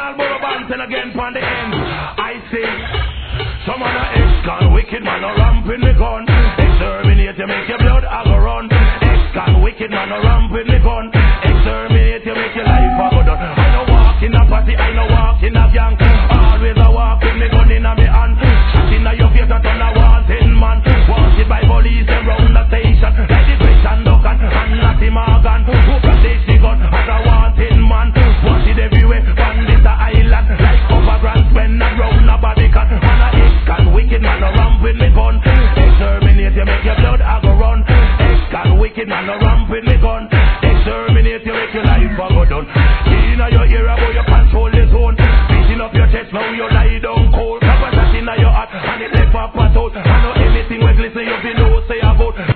Original Bourbon and again from the end. I say, some of the ex-con wicked man a ramp with me gun. Exterminate you, make your blood a go run. Ex-con wicked man a ramp with me gun. Exterminate you, make your life a go done. I no walk in a party, I no walk in a gang. Always a walk with me gun in a me hand. Shot in a your face and turn a wanted man. Wanted by police and round the station. Like the Chris and Duncan and Natty Morgan. Who protect the gun as a wanted man. Wanted everywhere on this island. Like Upper Grand when and round a Barbican. And a ex-con wicked man a ramp with me gun. Exterminate you, make your blood a go run. Ex-con wicked man a ramp with me gun. Exterminate you, make your life a go done. Inna your ear about you control the zone. Beating up your chest now you lie down cold. Have a shot inna your heart and it left up a soul. I know anything we glisten you be know say about.